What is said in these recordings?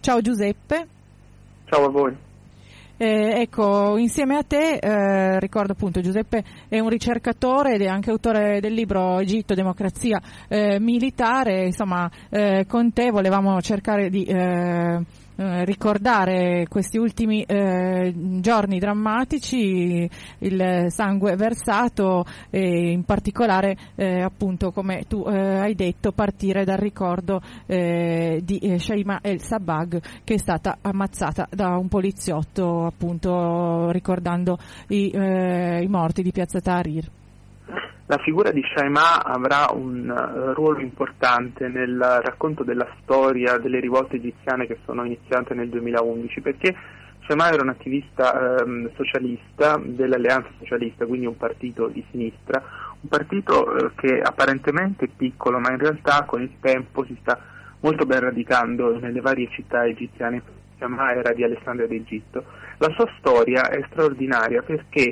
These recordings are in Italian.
Ciao Giuseppe. Ciao a voi. Ecco, insieme a te, ricordo appunto Giuseppe è un ricercatore ed è anche autore del libro Egitto, democrazia militare, insomma con te volevamo cercare di ricordare questi ultimi giorni drammatici, il sangue versato e in particolare appunto come tu hai detto partire dal ricordo di Shaima El Sabag, che è stata ammazzata da un poliziotto, appunto ricordando i morti di Piazza Tahrir. La figura di Shaima avrà un ruolo importante nel racconto della storia delle rivolte egiziane che sono iniziate nel 2011, perché Shaima era un attivista socialista dell'Alleanza Socialista, quindi un partito di sinistra, un partito che apparentemente è piccolo, ma in realtà con il tempo si sta molto ben radicando nelle varie città egiziane. Shaima era di Alessandria d'Egitto. La sua storia è straordinaria perché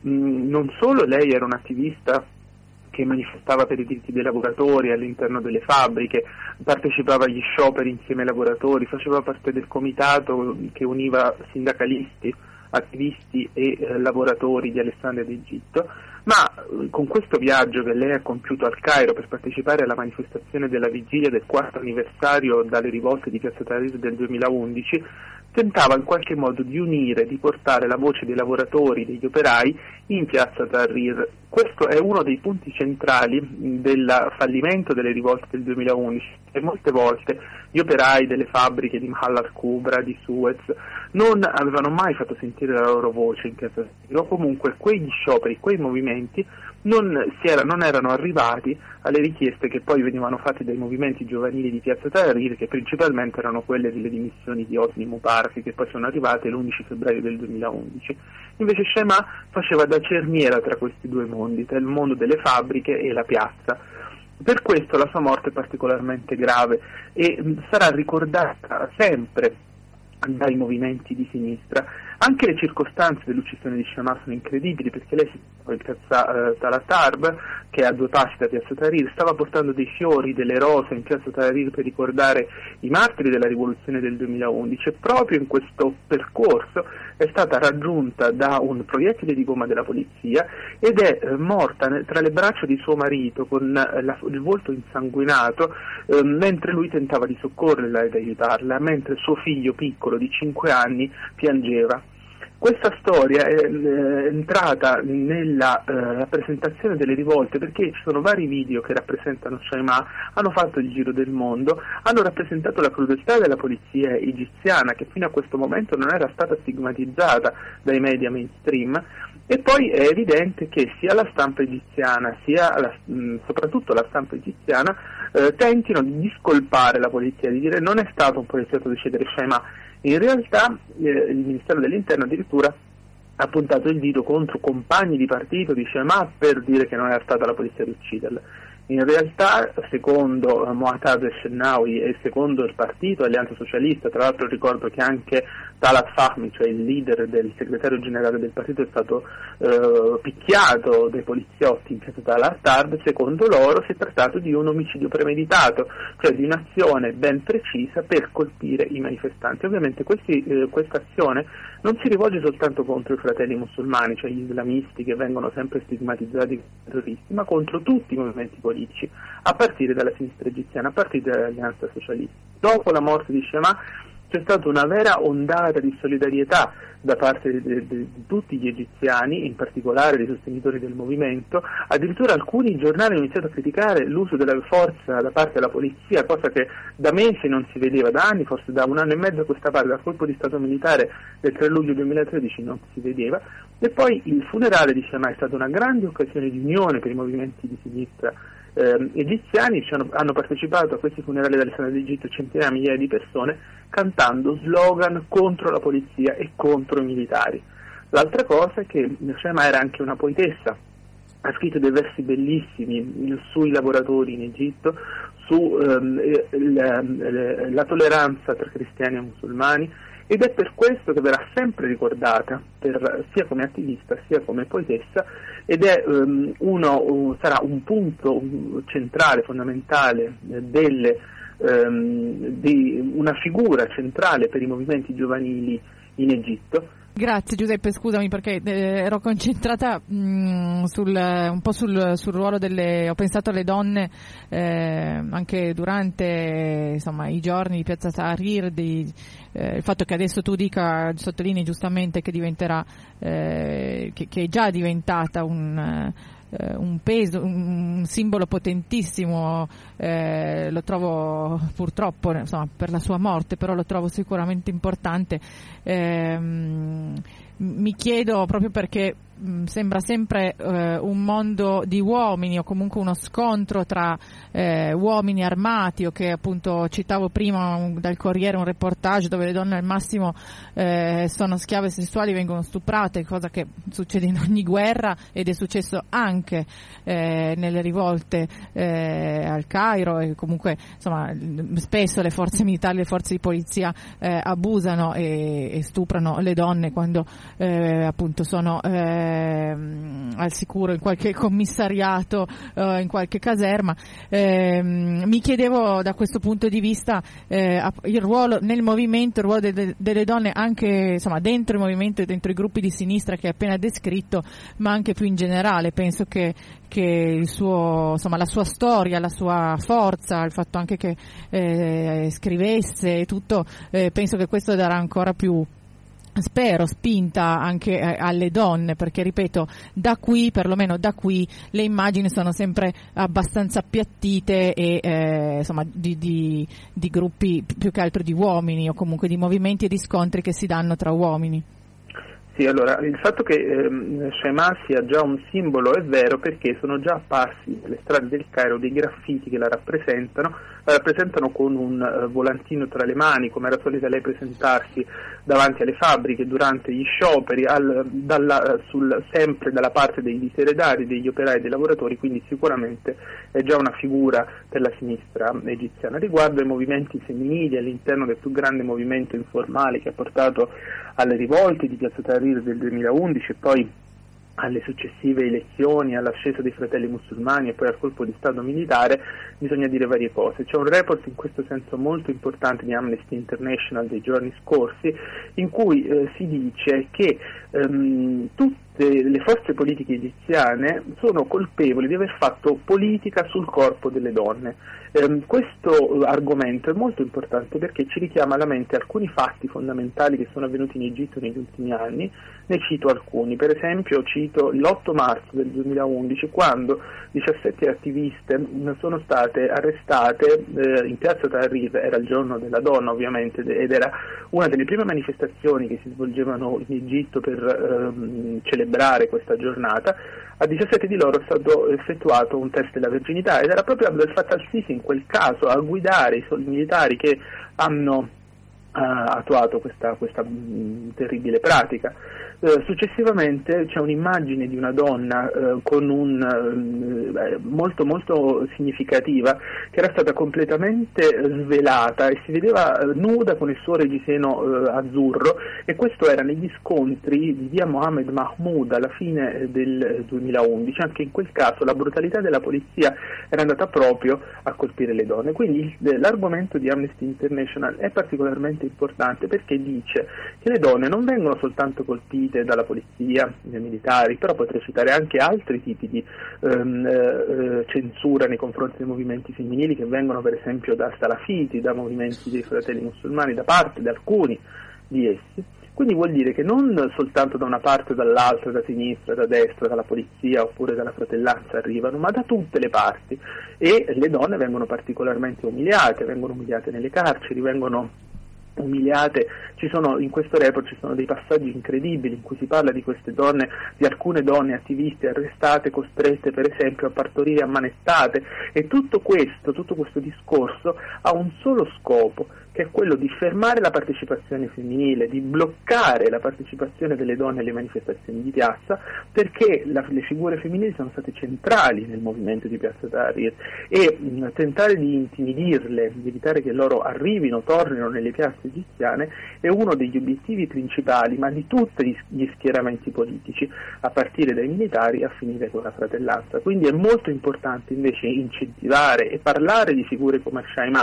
non solo lei era un attivista che manifestava per i diritti dei lavoratori all'interno delle fabbriche, partecipava agli scioperi insieme ai lavoratori, faceva parte del comitato che univa sindacalisti, attivisti e lavoratori di Alessandria d'Egitto, ma con questo viaggio che lei ha compiuto al Cairo per partecipare alla manifestazione della vigilia del 4º anniversario dalle rivolte di Piazza Tahrir del 2011, tentava in qualche modo di unire, di portare la voce dei lavoratori, degli operai in Piazza Tahrir. Questo è uno dei punti centrali del fallimento delle rivolte del 2011 e molte volte gli operai delle fabbriche di Mahalla al-Kubra, di Suez, non avevano mai fatto sentire la loro voce in Piazza Tahrir, o comunque quegli scioperi, quei movimenti non erano arrivati alle richieste che poi venivano fatte dai movimenti giovanili di Piazza Tahrir, che principalmente erano quelle delle dimissioni di Hosni Mubarak, che poi sono arrivate l'11 febbraio del 2011. Invece Shaima faceva da cerniera tra questi due mondi, tra il mondo delle fabbriche e la piazza. Per questo la sua morte è particolarmente grave e sarà ricordata sempre dai movimenti di sinistra. Anche le circostanze dell'uccisione di Shaima sono incredibili, perché lei si trova in piazza Talat Harb, che è a 2 passi da piazza Tahrir, stava portando dei fiori, delle rose in piazza Tahrir per ricordare i martiri della rivoluzione del 2011 e proprio in questo percorso è stata raggiunta da un proiettile di gomma della polizia ed è morta tra le braccia di suo marito con il volto insanguinato mentre lui tentava di soccorrerla ed aiutarla, mentre suo figlio piccolo di 5 anni piangeva. Questa storia è entrata nella rappresentazione delle rivolte perché ci sono vari video che rappresentano Shaima, hanno fatto il giro del mondo, hanno rappresentato la crudeltà della polizia egiziana che fino a questo momento non era stata stigmatizzata dai media mainstream, e poi è evidente che sia la stampa egiziana sia soprattutto la stampa egiziana tentino di discolpare la polizia, di dire non è stato un poliziotto a decidere Shaima. In realtà il Ministero dell'Interno addirittura ha puntato il dito contro compagni di partito di Shaima per dire che non era stata la polizia ad ucciderla. In realtà, secondo Mu'taz el-Shenawi e secondo il partito Alleanza Socialista, tra l'altro ricordo che anche Talat Fahmy, cioè il leader del segretario generale del partito, è stato picchiato dai poliziotti in piazza Talat Harb, secondo loro si è trattato di un omicidio premeditato, cioè di un'azione ben precisa per colpire i manifestanti. Ovviamente questa azione non si rivolge soltanto contro i fratelli musulmani, cioè gli islamisti che vengono sempre stigmatizzati come terroristi, ma contro tutti i movimenti politici, a partire dalla sinistra egiziana, a partire dall'Alleanza Socialista. Dopo la morte di Shaima c'è stata una vera ondata di solidarietà da parte di tutti gli egiziani, in particolare dei sostenitori del movimento. Addirittura alcuni giornali hanno iniziato a criticare l'uso della forza da parte della polizia, cosa che da mesi non si vedeva, da anni, forse da 1 anno e mezzo a questa parte, dal colpo di Stato militare del 3 luglio 2013 non si vedeva. E poi il funerale di Shaima è stata una grande occasione di unione per i movimenti di sinistra egiziani. Hanno partecipato a questi funerali dall'Alessandria d'Egitto centinaia, migliaia di persone, cantando slogan contro la polizia e contro i militari. L'altra cosa è che Shaima era anche una poetessa, ha scritto dei versi bellissimi sui lavoratori in Egitto, su la tolleranza tra cristiani e musulmani, ed è per questo che verrà sempre ricordata sia come attivista sia come poetessa, ed è sarà un punto centrale, fondamentale delle di una figura centrale per i movimenti giovanili in Egitto. Grazie Giuseppe, scusami perché ero concentrata un po' sul ruolo ho pensato alle donne anche durante i giorni di Piazza Tahrir, il fatto che adesso tu sottolinei giustamente che diventerà, che è già diventata un peso, un simbolo potentissimo, lo trovo purtroppo per la sua morte, però lo trovo sicuramente importante. Mi chiedo, proprio perché sembra sempre un mondo di uomini, o comunque uno scontro tra uomini armati, o che appunto citavo prima dal Corriere un reportage dove le donne al massimo sono schiave sessuali, vengono stuprate, cosa che succede in ogni guerra ed è successo anche nelle rivolte al Cairo, e comunque spesso le forze militari, le forze di polizia abusano e stuprano le donne quando appunto sono al sicuro in qualche commissariato, in qualche caserma. Mi chiedevo da questo punto di vista il ruolo nel movimento, il ruolo delle donne anche dentro il movimento e dentro i gruppi di sinistra che hai appena descritto, ma anche più in generale. Penso che il suo, la sua storia, la sua forza, il fatto anche che scrivesse e tutto, penso che questo darà ancora più, spero, spinta anche alle donne, perché ripeto, perlomeno da qui le immagini sono sempre abbastanza appiattite e di gruppi più che altro di uomini, o comunque di movimenti e di scontri che si danno tra uomini. Sì, allora, il fatto che Shaima sia già un simbolo è vero, perché sono già apparsi nelle strade del Cairo dei graffiti che la rappresentano con un volantino tra le mani, come era solita lei presentarsi davanti alle fabbriche durante gli scioperi, sempre dalla parte dei diseredati, degli operai e dei lavoratori, quindi sicuramente è già una figura per la sinistra egiziana. Riguardo ai movimenti femminili all'interno del più grande movimento informale che ha portato alle rivolte di Piazza Tahrir del 2011 e poi alle successive elezioni, all'ascesa dei Fratelli Musulmani e poi al colpo di Stato militare, bisogna dire varie cose. C'è un report in questo senso molto importante di Amnesty International dei giorni scorsi, in cui si dice che tutte le forze politiche egiziane sono colpevoli di aver fatto politica sul corpo delle donne. Questo argomento è molto importante perché ci richiama alla mente alcuni fatti fondamentali che sono avvenuti in Egitto negli ultimi anni. Ne cito alcuni, per esempio cito l'8 marzo del 2011, quando 17 attiviste sono state arrestate in Piazza Tahrir. Era il giorno della donna ovviamente, ed era una delle prime manifestazioni che si svolgevano in Egitto per celebrare questa giornata. A 17 di loro è stato effettuato un test della verginità, ed era proprio Abdel Fattah al-Sisi in quel caso a guidare i militari che hanno attuato questa terribile pratica. Successivamente c'è un'immagine di una donna molto molto significativa, che era stata completamente svelata e si vedeva nuda con il suo reggiseno azzurro, e questo era negli scontri di via Mohammed Mahmoud alla fine del 2011. Anche in quel caso la brutalità della polizia era andata proprio a colpire le donne. Quindi l'argomento di Amnesty International è particolarmente importante, perché dice che le donne non vengono soltanto colpite dalla polizia, dai militari, però potrei citare anche altri tipi di censura nei confronti dei movimenti femminili, che vengono per esempio da salafiti, da movimenti dei Fratelli Musulmani, da parte di alcuni di essi. Quindi vuol dire che non soltanto da una parte o dall'altra, da sinistra, da destra, dalla polizia oppure dalla fratellanza arrivano, ma da tutte le parti, e le donne vengono particolarmente umiliate nelle carceri, vengono umiliate. In questo report ci sono dei passaggi incredibili in cui si parla di queste donne, di alcune donne attiviste arrestate, costrette per esempio a partorire ammanestate, e tutto questo discorso ha un solo scopo, che è quello di fermare la partecipazione femminile, di bloccare la partecipazione delle donne alle manifestazioni di piazza, perché le figure femminili sono state centrali nel movimento di Piazza Tahrir, e tentare di intimidirle, di evitare che loro tornino nelle piazze egiziane, è uno degli obiettivi principali, ma di tutti gli schieramenti politici, a partire dai militari a finire con la fratellanza. Quindi è molto importante invece incentivare e parlare di figure come Shaima,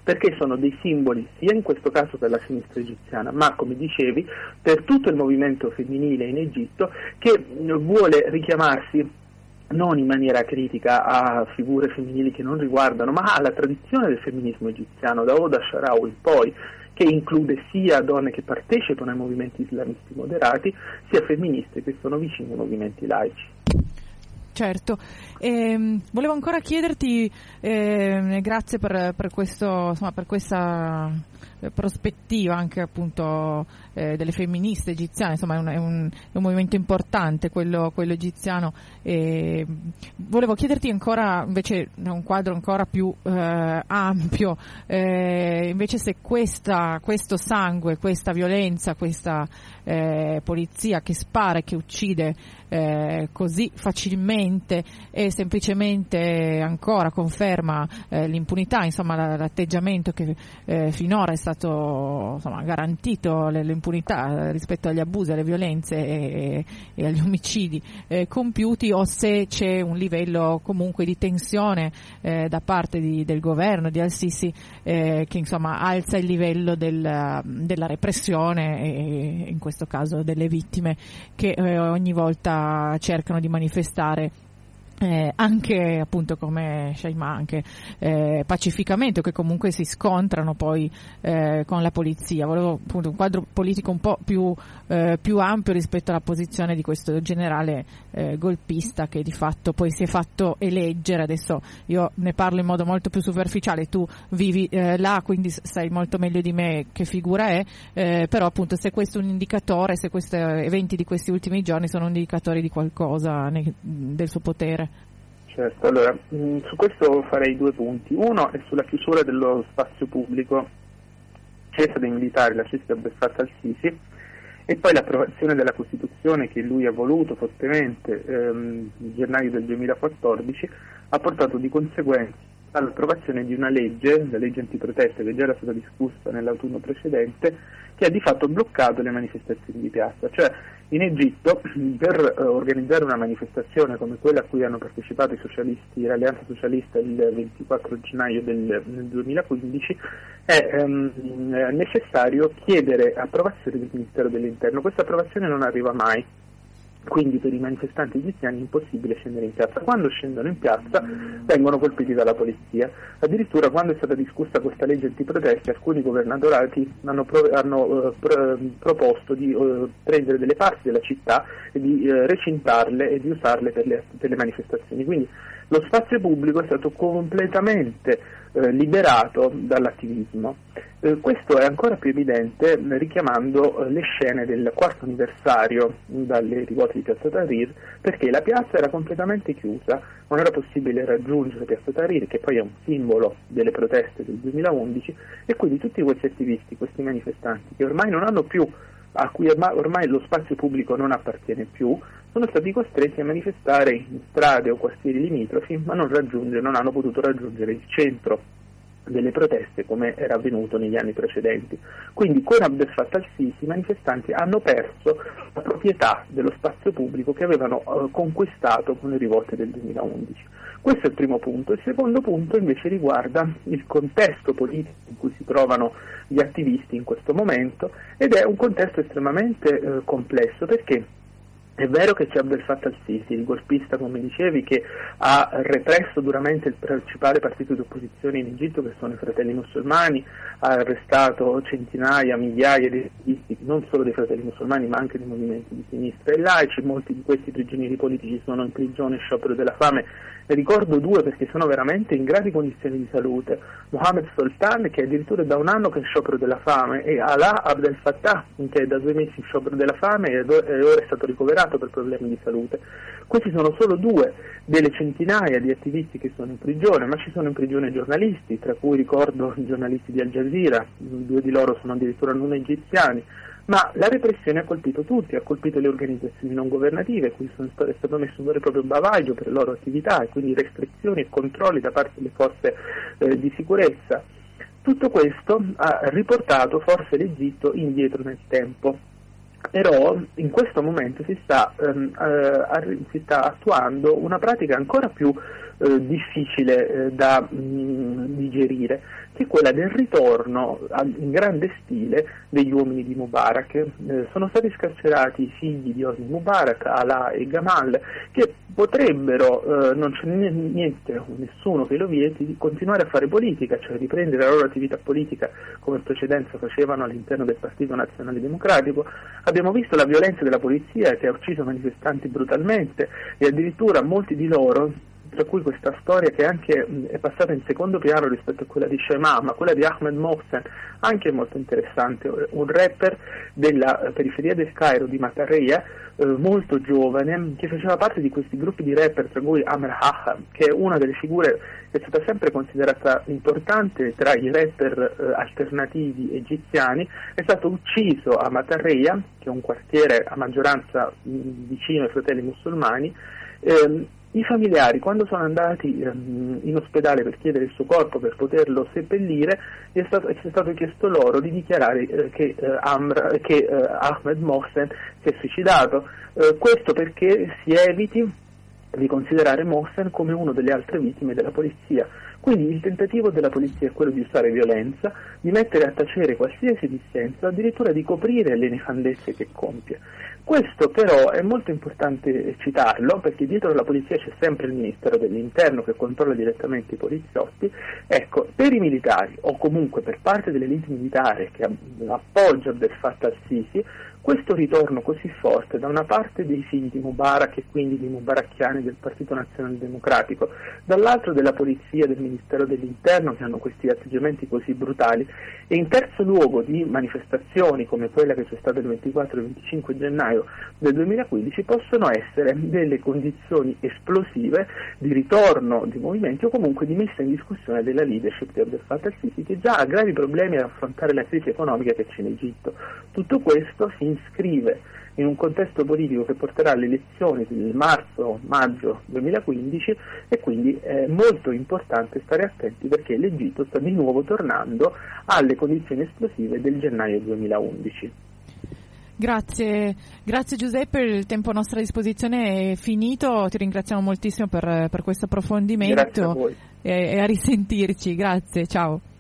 perché sono dei simboli sia in questo caso per la sinistra egiziana, ma come dicevi per tutto il movimento femminile in Egitto, che vuole richiamarsi non in maniera critica a figure femminili che non riguardano, ma alla tradizione del femminismo egiziano, da Oda Sharau in poi, che include sia donne che partecipano ai movimenti islamisti moderati, sia femministe che sono vicine ai movimenti laici. Certo, volevo ancora chiederti, grazie per questo, insomma, per questa prospettiva anche appunto delle femministe egiziane, insomma è un movimento importante quello egiziano, volevo chiederti ancora invece un quadro ancora più ampio, invece se questo sangue, questa violenza, questa polizia che spara e che uccide così facilmente e semplicemente ancora conferma l'impunità, insomma l'atteggiamento che finora è stato, insomma, garantito l'impunità rispetto agli abusi, alle violenze e agli omicidi compiuti, o se c'è un livello comunque di tensione da parte del governo di Al-Sisi che insomma alza il livello della repressione e in questo caso delle vittime che ogni volta cercano di manifestare anche appunto come Shaima anche pacificamente, o che comunque si scontrano poi con la polizia. Volevo appunto un quadro politico un po' più ampio rispetto alla posizione di questo generale golpista che di fatto poi si è fatto eleggere. Adesso io ne parlo in modo molto più superficiale, tu vivi là, quindi sai molto meglio di me che figura è, però appunto se questo è un indicatore, se questi eventi di questi ultimi giorni sono un indicatore di qualcosa del suo potere. Certo, allora su questo farei due punti. Uno è sulla chiusura dello spazio pubblico, scelta dei militari, la scelta Abdel al-Sisi, e poi l'approvazione della Costituzione che lui ha voluto fortemente nel gennaio del 2014 ha portato di conseguenza all'approvazione di una legge, la legge antiproteste che già era stata discussa nell'autunno precedente, che ha di fatto bloccato le manifestazioni di piazza. Cioè in Egitto per organizzare una manifestazione come quella a cui hanno partecipato i socialisti, l'Alleanza Socialista il 24 gennaio del 2015 è necessario chiedere approvazione del Ministero dell'Interno. Questa approvazione non arriva mai, quindi per i manifestanti egiziani è impossibile scendere in piazza. Quando scendono in piazza vengono colpiti dalla polizia. Addirittura quando è stata discussa questa legge antiproteste, alcuni governatorati hanno proposto di prendere delle parti della città e di recintarle e di usarle per le manifestazioni. Quindi lo spazio pubblico è stato completamente liberato dall'attivismo. Questo è ancora più evidente richiamando le scene del quarto anniversario dalle rivolte di Piazza Tahrir, perché la piazza era completamente chiusa, non era possibile raggiungere Piazza Tahrir, che poi è un simbolo delle proteste del 2011, e quindi tutti questi attivisti, questi manifestanti che ormai non hanno più, a cui ormai lo spazio pubblico non appartiene più, sono stati costretti a manifestare in strade o quartieri limitrofi, ma non hanno potuto raggiungere il centro delle proteste come era avvenuto negli anni precedenti. Quindi con Abdel Fattah al-Sisi i manifestanti hanno perso la proprietà dello spazio pubblico che avevano conquistato con le rivolte del 2011. Questo è il primo punto. Il secondo punto invece riguarda il contesto politico in cui si trovano gli attivisti in questo momento, ed è un contesto estremamente complesso, perché è vero che c'è Abdel Fattah al-Sisi, il golpista, come dicevi, che ha represso duramente il principale partito di opposizione in Egitto, che sono i Fratelli Musulmani, ha arrestato centinaia, migliaia di attivisti, non solo dei Fratelli Musulmani ma anche dei movimenti di sinistra e laici. Molti di questi prigionieri politici sono in prigione, sciopero della fame. Ne ricordo due perché sono veramente in gravi condizioni di salute: Mohammed Sultan, che è addirittura da un anno che è in sciopero della fame, e Alaa Abdel Fattah, che è da 2 mesi in sciopero della fame e ora è stato ricoverato per problemi di salute. Questi sono solo 2 delle centinaia di attivisti che sono in prigione, ma ci sono in prigione giornalisti, tra cui ricordo i giornalisti di Al Jazeera, 2 di loro sono addirittura non egiziani. Ma la repressione ha colpito tutti, ha colpito le organizzazioni non governative, cui è stato messo un vero e proprio bavaglio per le loro attività, e quindi restrizioni e controlli da parte delle forze di sicurezza. Tutto questo ha riportato forse l'Egitto indietro nel tempo. Però in questo momento si sta attuando una pratica ancora più difficile da digerire, che è quella del ritorno in grande stile degli uomini di Mubarak. Sono stati scarcerati i figli di Hosni Mubarak, Alaa e Gamal, che potrebbero, non c'è niente, nessuno che lo vieti, di continuare a fare politica, cioè riprendere la loro attività politica come in precedenza facevano all'interno del Partito Nazionale Democratico. Abbiamo visto la violenza della polizia che ha ucciso manifestanti brutalmente e addirittura molti di loro, tra cui questa storia che anche è passata in secondo piano rispetto a quella di Shaima, ma quella di Ahmed Mohsen anche è molto interessante, un rapper della periferia del Cairo, di Matarreia, molto giovane, che faceva parte di questi gruppi di rapper, tra cui Amer Haha, che è una delle figure che è stata sempre considerata importante tra i rapper alternativi egiziani. È stato ucciso a Matarreia, che è un quartiere a maggioranza vicino ai fratelli musulmani. I familiari, quando sono andati in ospedale per chiedere il suo corpo per poterlo seppellire, è stato chiesto loro di dichiarare che Ahmed Mohsen si è suicidato. Questo perché si eviti di considerare Mohsen come una delle altre vittime della polizia. Quindi il tentativo della polizia è quello di usare violenza, di mettere a tacere qualsiasi dissenso, addirittura di coprire le nefandezze che compie. Questo però è molto importante citarlo, perché dietro la polizia c'è sempre il Ministero dell'Interno che controlla direttamente i poliziotti. Ecco, per i militari, o comunque per parte dell'elite militare che appoggia Abdel Fattah al-Sisi, questo ritorno così forte da una parte dei figli di Mubarak e quindi di mubarakiani del Partito Nazionale Democratico, dall'altro della polizia e del Ministero dell'Interno che hanno questi atteggiamenti così brutali, e in terzo luogo di manifestazioni come quella che c'è stata il 24 e 25 gennaio del 2015, possono essere delle condizioni esplosive di ritorno di movimenti o comunque di messa in discussione della leadership di Abdel Fattah al-Sisi, che già ha gravi problemi ad affrontare la crisi economica che c'è in Egitto. Tutto questo si iscrive in un contesto politico che porterà alle elezioni del marzo-maggio 2015 e quindi è molto importante stare attenti, perché l'Egitto sta di nuovo tornando alle condizioni esplosive del gennaio 2011. Grazie Giuseppe, il tempo a nostra disposizione è finito, ti ringraziamo moltissimo per questo approfondimento. Grazie a voi. E a risentirci, grazie, ciao.